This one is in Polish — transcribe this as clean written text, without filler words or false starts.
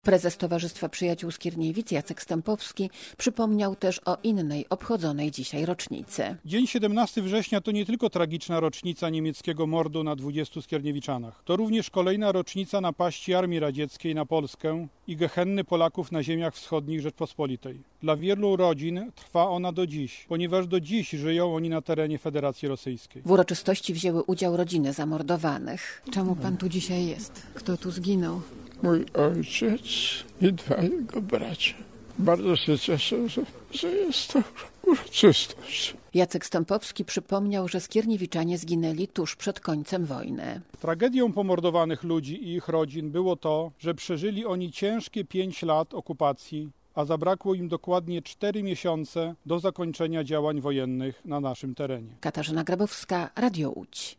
Prezes Towarzystwa Przyjaciół Skierniewic Jacek Stępowski przypomniał też o innej obchodzonej dzisiaj rocznicy. Dzień 17 września to nie tylko tragiczna rocznica niemieckiego mordu na 20 Skierniewiczanach. To również kolejna rocznica napaści Armii Radzieckiej na Polskę i gehenny Polaków na ziemiach wschodnich Rzeczpospolitej. Dla wielu rodzin trwa ona do dziś, ponieważ do dziś żyją oni na terenie Federacji Rosyjskiej. W uroczystości wzięły udział rodziny zamordowanych. Czemu pan tu dzisiaj jest? Kto tu zginął? Mój ojciec i dwaj jego bracia. Bardzo się cieszę, że jest to uroczystość. Jacek Stępowski przypomniał, że Skierniewiczanie zginęli tuż przed końcem wojny. Tragedią pomordowanych ludzi i ich rodzin było to, że przeżyli oni ciężkie 5 lat okupacji, a zabrakło im dokładnie 4 miesiące do zakończenia działań wojennych na naszym terenie. Katarzyna Grabowska, Radio Łódź.